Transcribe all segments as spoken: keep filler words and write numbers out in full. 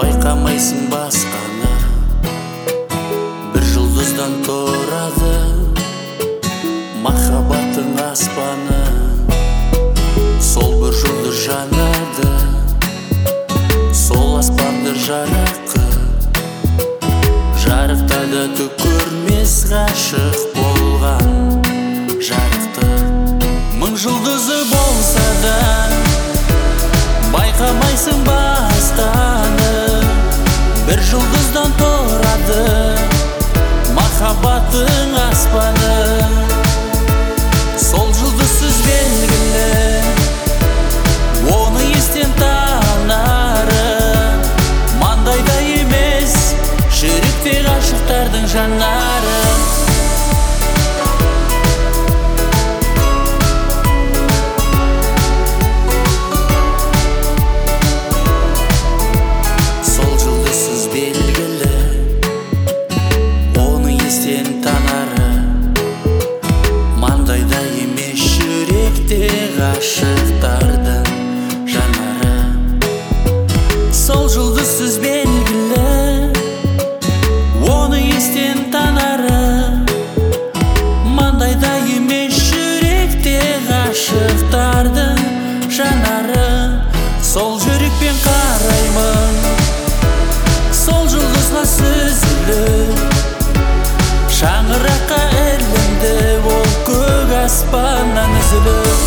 байқамайсың басқаны, бір жұлдыздан тұрады махаббаттың аспаны. Сол бір жұлдыз жанады, сол аспанды жарықы, жарықтады түк көрмес ғашық болған жарықты. Мың жұлдызы болса да байқамайсың басқаны, бір жұлдыздан тұрады махаббаттың аспаны. Сол жұлдызсыз белгілі, оны естен танары, маңдайда емес жүректе ғашықтардың жанары. Сол жұлдызсыз белгілі, оны естен танары, маңдайда емес жүректе ғашықтардың жанары. Сол жұлдызсыз белгілі, оны естен танары, маңдайда емес жүректе ғашықтардың жанары. Сол жүрекпен қараймын, сол жұлдызға сүзіліп, шаңыраққа ілінді ол көк аспаннан үзіліп.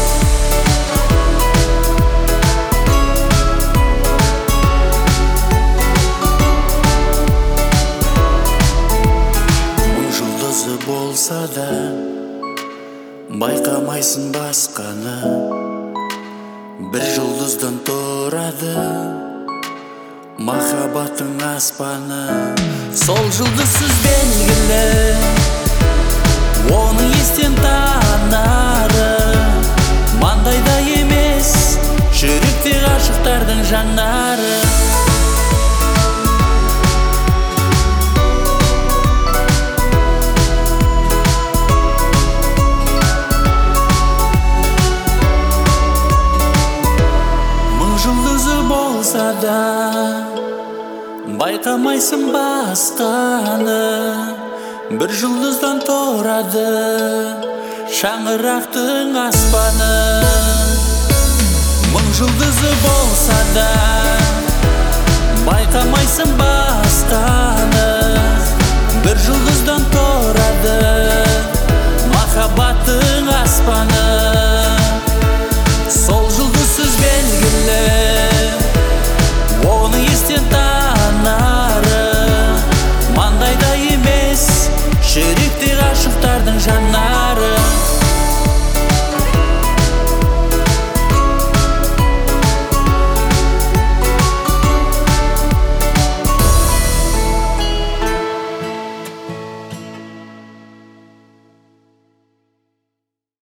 Мың жұлдызы болса да байқамайсың басқаны, бір жұлдыздан тұрады махаббаттың аспаны. Сол жұлдызсыз белгілі, оны естен танары, маңдайда емес жүректе ғашықтардың жанары. Мың жұлдызы болса да байқамайсың басқаны, бір жұлдыздан тұрады шаңырақтың аспаны. Мың жұлдызы болса да байқамайсың басқаны, бір жұлдыздан тұрады махаббаттың аспаны. Сол жұлдызсыз белгілі, оны естен танары, маңдайда емес жүрек